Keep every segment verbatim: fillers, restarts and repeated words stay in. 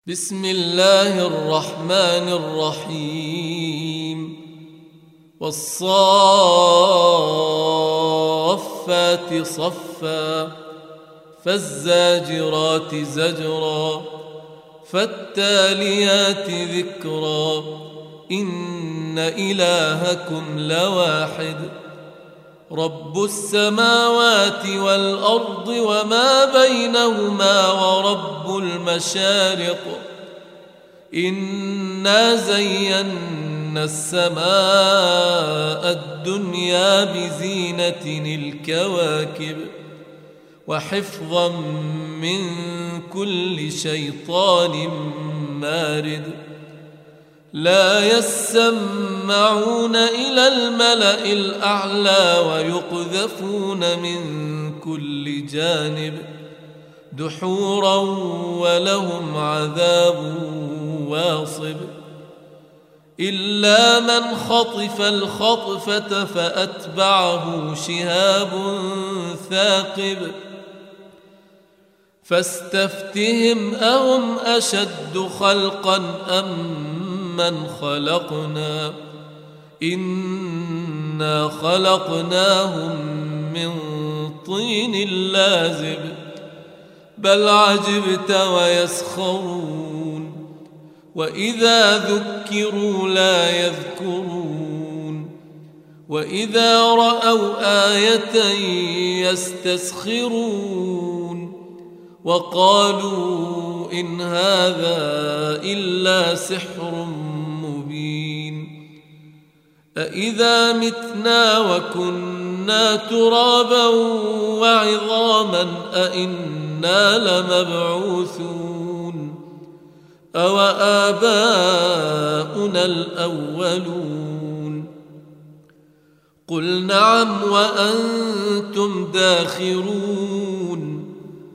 بسم الله الرحمن الرحيم والصافات صفا فالزاجرات زجرا فالتاليات ذكرا إن إلهكم لواحد رب السماوات والأرض وما بينهما ورب المشارق إنا زينا السماء الدنيا بزينة الكواكب وحفظا من كل شيطان مارد لا يسمعون إلى الملأ الأعلى ويقذفون من كل جانب دحورا ولهم عذاب واصب إلا من خطف الخطفة فأتبعه شهاب ثاقب فاستفتهم أهم أشد خلقا أم من خلقنا إنا خلقناهم من طين لازب بل عجبت ويسخرون وإذا ذكروا لا يذكرون وإذا رأوا آية يستسخرون وقالوا إن هذا إلا سحر مبين أإذا متنا وكنا ترابا وعظاما أإنا لمبعوثون أو آباؤنا الأولون قل نعم وأنتم داخرون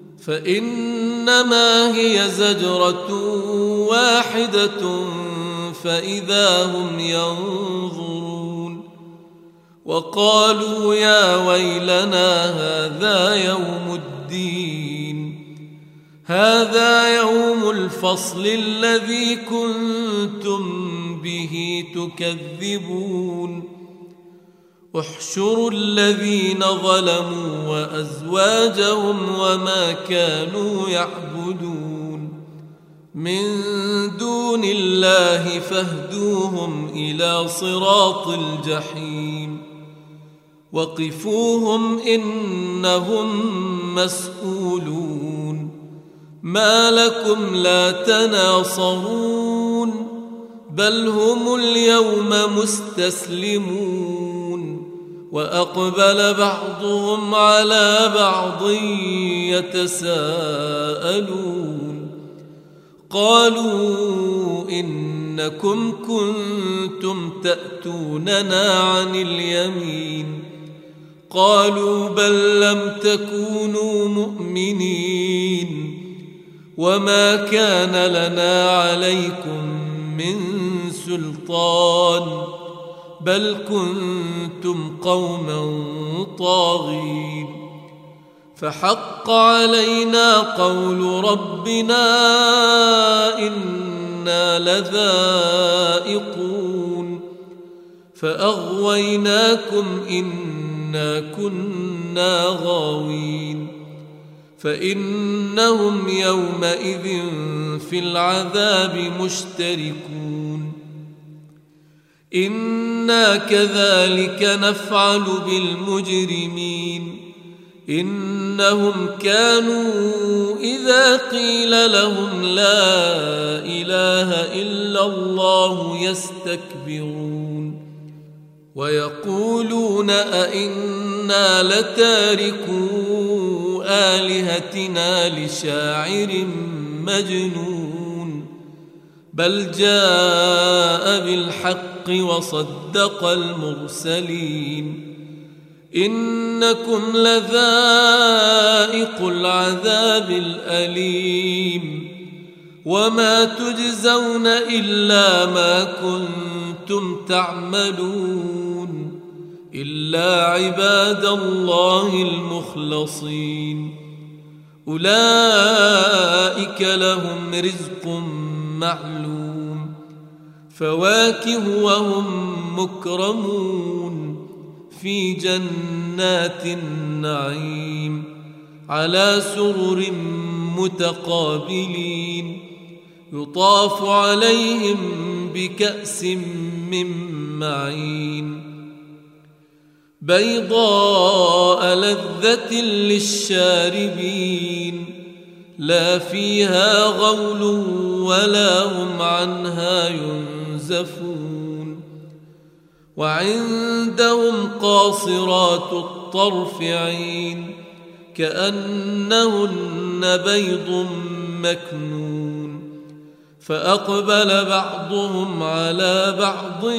فإنما هي زجرة واحدة فإذا هم ينظرون وقالوا يا ويلنا هذا يوم الدين هذا يوم الفصل الذي كنتم به تكذبون احشروا الذين ظلموا وأزواجهم وما كانوا يعبدون من دون الله فاهدوهم إلى صراط الجحيم وقفوهم إنهم مسؤولون ما لكم لا تناصرون بل هم اليوم مستسلمون وأقبل بعضهم على بعض يتساءلون قالوا إنكم كنتم تأتوننا عن اليمين قالوا بل لم تكونوا مؤمنين وما كان لنا عليكم من سلطان بل كنتم قوما طاغين فحق علينا قول ربنا إنا لذائقون فأغويناكم إنا كنا غاوين فإنهم يومئذ في العذاب مشتركون إنا كذلك نفعل بالمجرمين إنهم كانوا إذا قيل لهم لا إله إلا الله يستكبرون ويقولون أئنا لتاركو آلهتنا لشاعر مجنون بل جاء بالحق وصدق المرسلين إنكم لذائق العذاب الأليم وما تجزون إلا ما كنتم تعملون إلا عباد الله المخلصين أولئك لهم رزق معلوم فواكه وهم مكرمون في جنات النعيم على سرر متقابلين يطاف عليهم بكأس من معين بيضاء لذة للشاربين لا فيها غول ولا هم عنها ينزفون وعندهم قاصرات الطرف عين كأنهن بيض مكنون فأقبل بعضهم على بعض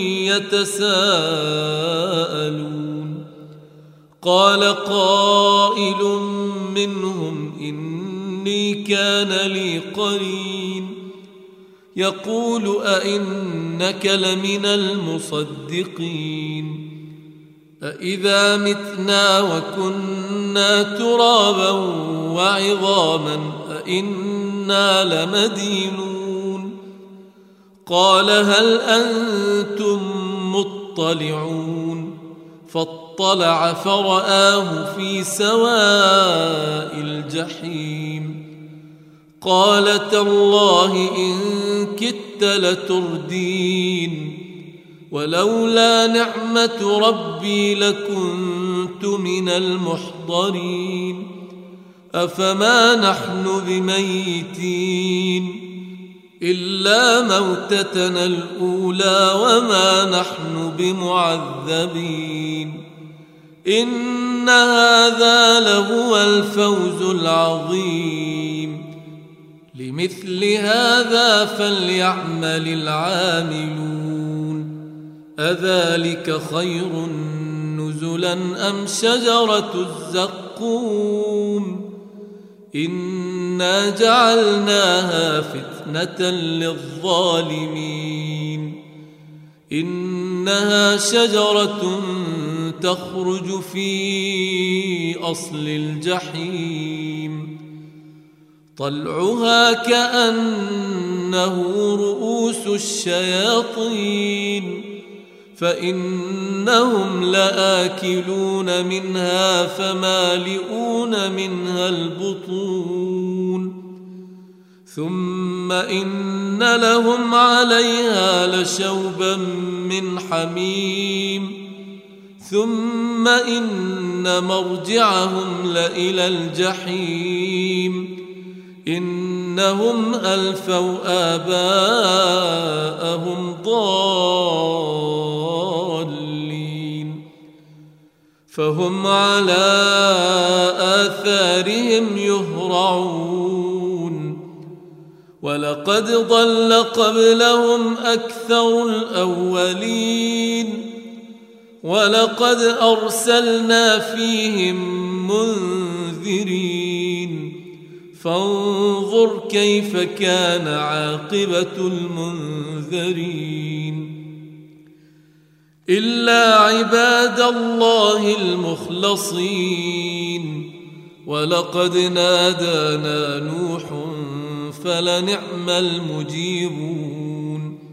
يتساءلون قال قائل منهم إني كان لي قرين يقول أئنك لمن المصدقين أإذا متنا وكنا ترابا وعظاما أئنا لمدينون قال هل أنتم مطلعون فاطلع فرآه في سواء الجحيم قال تالله إن كدت لتردين ولولا نعمة ربي لكنت من المحضرين أفما نحن بميتين إلا موتتنا الأولى وما نحن بمعذبين إن هذا لهو الفوز العظيم لمثل هذا فليعمل العاملون أذلك خير نزلا أم شجرة الزقوم إنا جعلناها فتنة للظالمين إنها شجرة تخرج في أصل الجحيم طلعها كأنه رؤوس الشياطين فإنهم لآكلون منها فمالئون منها البطون ثم إن لهم عليها لشوبا من حميم ثم إن مرجعهم لإلى الجحيم إنهم ألفوا آباءهم ضالين فهم على آثارهم يهرعون ولقد ضل قبلهم أكثر الأولين ولقد أرسلنا فيهم منذرين فانظر كيف كان عاقبة المنذرين إلا عباد الله المخلصين ولقد نادانا نوح فلنعم المجيبون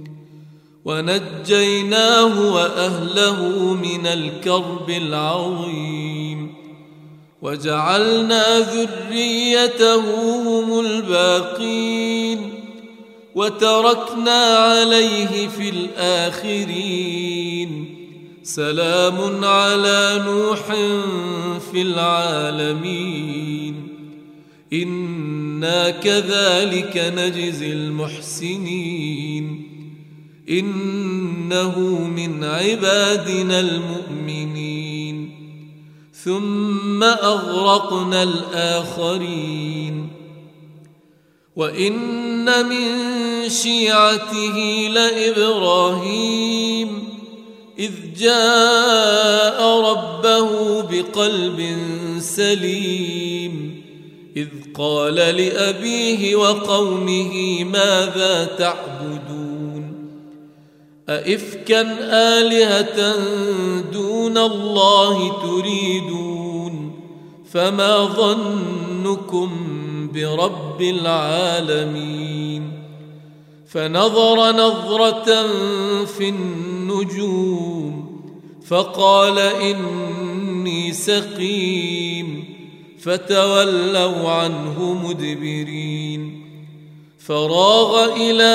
ونجيناه وأهله من الكرب العظيم وجعلنا ذريته هم الباقين وتركنا عليه في الآخرين سلام على نوح في العالمين إنا كذلك نجزي المحسنين إنه من عبادنا المؤمنين ثم أغرقنا الآخرين وإن من شيعته لإبراهيم إذ جاء ربه بقلب سليم إذ قال لأبيه وقومه ماذا تعبدون أئفكا آلهة دون الله تريدون فما ظن ظنكم برب العالمين. فنظر نظرة في النجوم فقال إني سقيم، فتولوا عنه مدبرين. فراغ إلى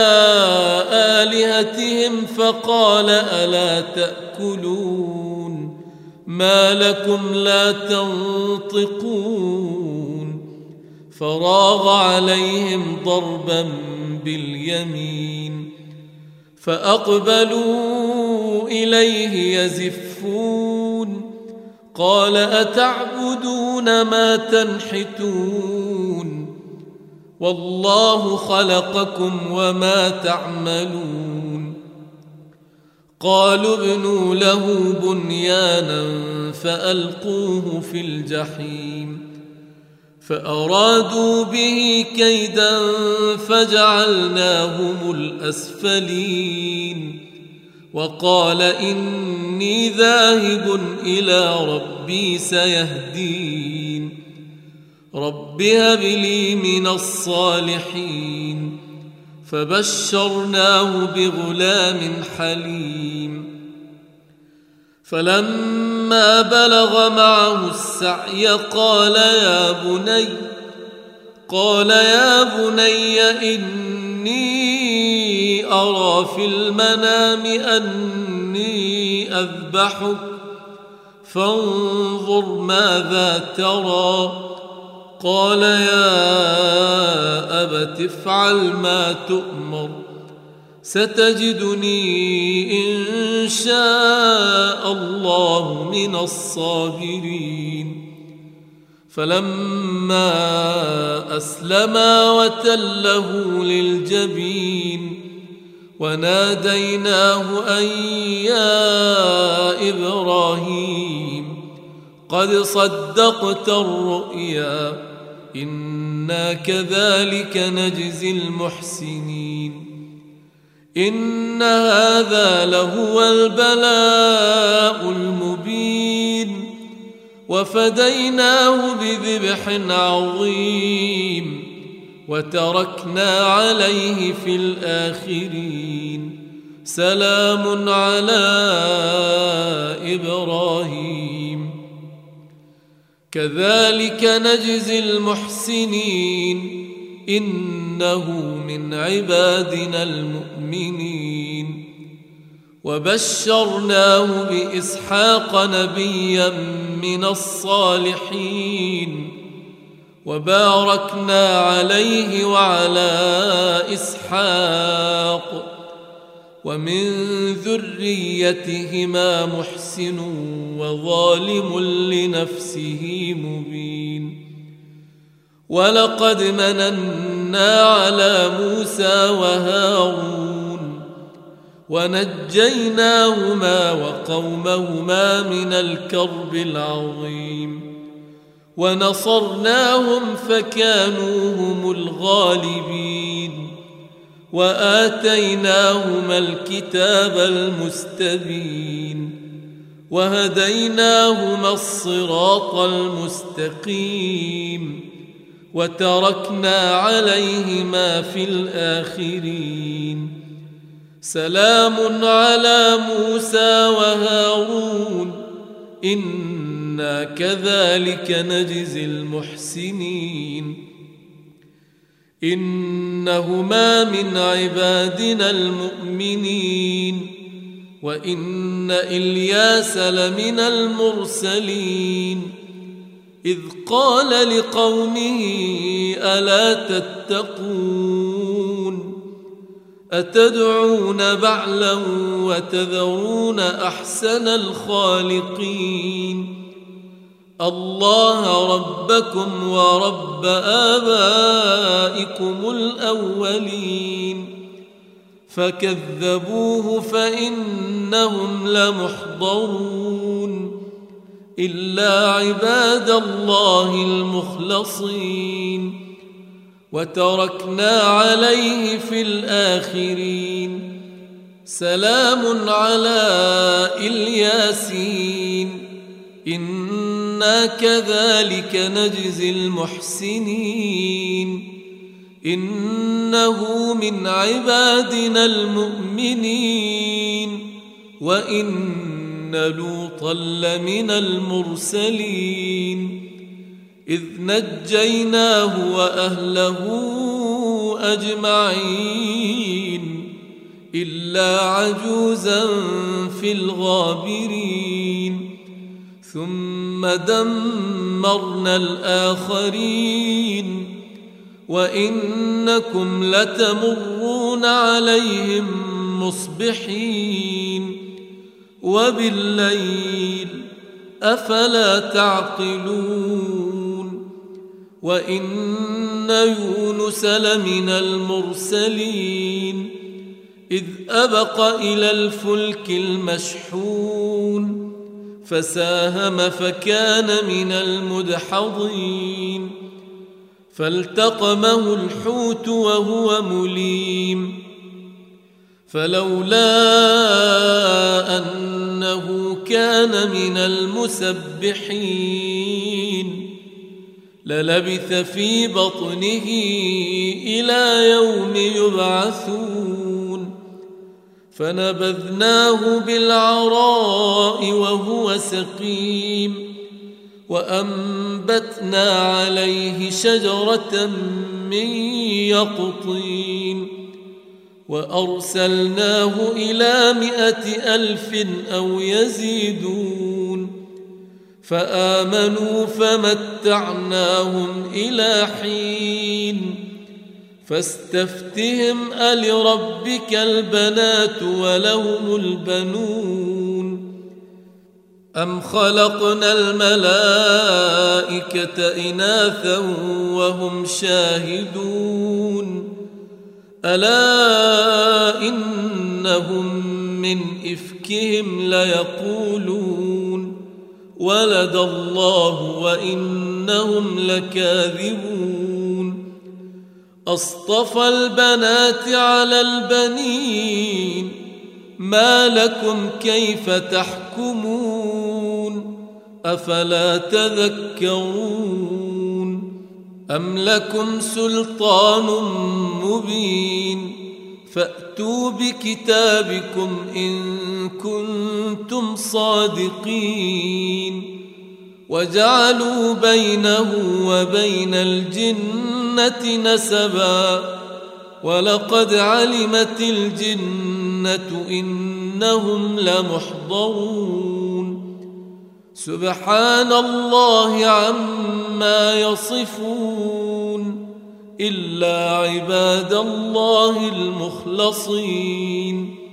آلهتهم فقال ألا تأكلون ما لكم لا تنطقون. فراغ عليهم ضربا باليمين فأقبلوا إليه يزفون. قال أتعبدون ما تنحتون والله خلقكم وما تعملون. قالوا ابنوا له بنيانا فألقوه في الجحيم. فأرادوا به كيدا فجعلناهم الأسفلين. وقال إني ذاهب إلى ربي سيهدين. رب هب لي من الصالحين. فبشرناه بغلام حليم. فلما بلغ معه السعي قال يا بني قال يا بني إني أرى في المنام أني أذبحك فانظر ماذا ترى. قال يا أبت افعل ما تؤمر ستجدني إن شاء الله من الصابرين. فلما أسلما وتله للجبين وناديناه أن يا إبراهيم قد صدقت الرؤيا إنا كذلك نجزي المحسنين. إن هذا لهو البلاء المبين. وفديناه بذبح عظيم وتركنا عليه في الآخرين. سلام على إبراهيم كذلك نجزي المحسنين. إنه من عبادنا المؤمنين. وبشرناه بإسحاق نبيا من الصالحين. وباركنا عليه وعلى إسحاق ومن ذريتهما محسن وظالم لنفسه مبين. ولقد مننا على موسى وهارون ونجيناهما وقومهما من الكرب العظيم. ونصرناهم فكانوا هم الغالبين. وآتيناهما الكتاب المستبين. وهديناهما الصراط المستقيم. وتركنا عليهما في الآخرين. سلام على موسى وهارون إنا كذلك نجزي المحسنين. إنهما من عبادنا المؤمنين. وإن إلياس لمن المرسلين. إذ قال لقومه ألا تتقون أتدعون بعلا وتذرون أحسن الخالقين الله ربكم ورب آبائكم الأولين. فكذبوه فإنهم لمحضرون إلا عباد الله المخلصين. وتركنا عليه في الآخرين. سلام على الياسين إنا إنا كذلك نجزي المحسنين إنه من عبادنا المؤمنين وإن لوطا لمن المرسلين إذ نجيناه وأهله أجمعين إلا عجوزا في الغابرين ثم دمرنا الآخرين وإنكم لتمرون عليهم مصبحين وبالليل أفلا تعقلون وإن يونس لمن المرسلين إذ أبق إلى الفلك المشحون فساهم فكان من المدحضين فالتقمه الحوت وهو مليم فلولا أنه كان من المسبحين للبث في بطنه إلى يوم يبعثون فنبذناه بالعراء وهو سقيم وأنبتنا عليه شجرة من يقطين وأرسلناه إلى مائة ألف أو يزيدون فآمنوا فمتعناهم إلى حين فاستفتهم ألربك البنات ولهم البنون أم خلقنا الملائكة إناثا وهم شاهدون ألا إنهم من إفكهم ليقولون ولد الله وإنهم لكاذبون أصطفى البنات على البنين ما لكم كيف تحكمون أفلا تذكرون أم لكم سلطان مبين فأتوا بكتابكم إن كنتم صادقين وجعلوا بينه وبين الجنة نسبا ولقد علمت الجنة إنهم لمحضرون سبحان الله عما يصفون إلا عباد الله المخلصين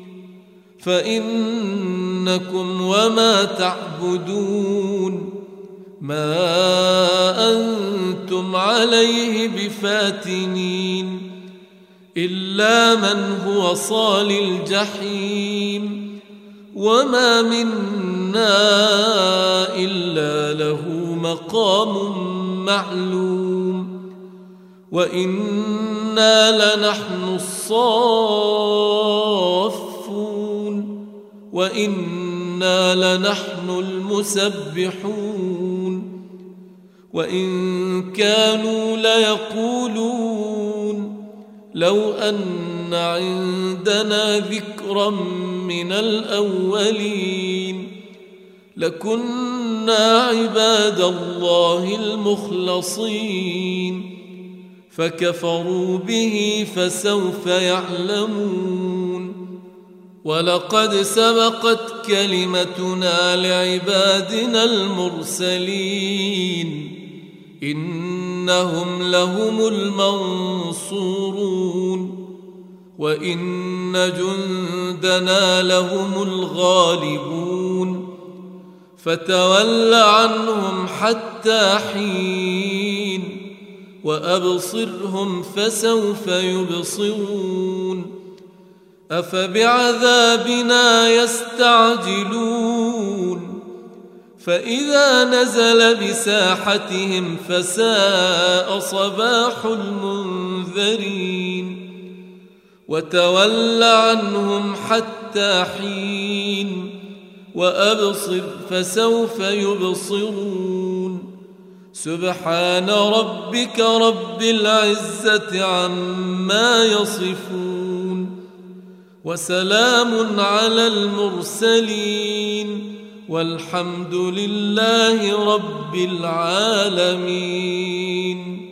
فإنكم وما تعبدون ما أنتم عليه بفاتنين إلا من هو صال الجحيم وما منا إلا له مقام معلوم وإنا لنحن الصافون وإنا لنحن المسبحون وإن كانوا ليقولون لو أن عندنا ذكرا من الأولين لكنا عباد الله المخلصين فكفروا به فسوف يعلمون ولقد سبقت كلمتنا لعبادنا المرسلين إنهم لهم المنصورون وإن جندنا لهم الغالبون فتول عنهم حتى حين وأبصرهم فسوف يبصرون أفبعذابنا يستعجلون فإذا نزل بساحتهم فساء صباح المنذرين وتول عنهم حتى حين وأبصر فسوف يبصرون سبحان ربك رب العزة عما يصفون وسلام على المرسلين والحمد لله رب العالمين.